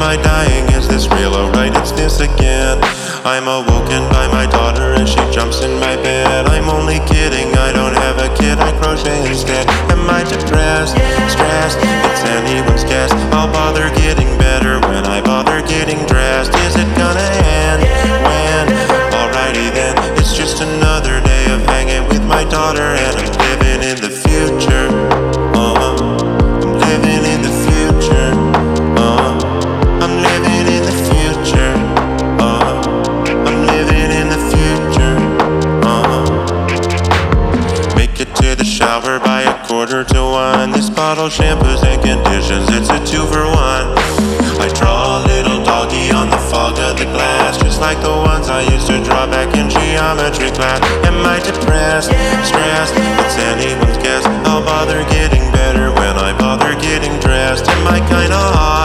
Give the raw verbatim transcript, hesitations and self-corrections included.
I dying? Is this real? Oh right, it's this again. I'm awoken by my daughter and she jumps in my bed. I'm only kidding, I don't have a kid, I crochet instead. Am I depressed? Stressed? It's anyone's guess. I'll bother getting better when I bother getting dressed. Is it gonna end? When? Alrighty then, it's just another day of hanging with my daughter, and I'm living in the future. Uh-huh. I'm living in the future. Uh-huh. I'm living in the future. Uh-huh. I'm living in the future. Uh-huh. Make it to the shower by a quarter to one. This bottle shampoos and conditions, it's a two for one. I draw a little doggy on the fog of the glass, just like the ones I used to draw back in geometry class. Am I depressed? Stressed? It's anyone's guess. I'll bother getting better when I bother getting dressed. Am I kinda hot?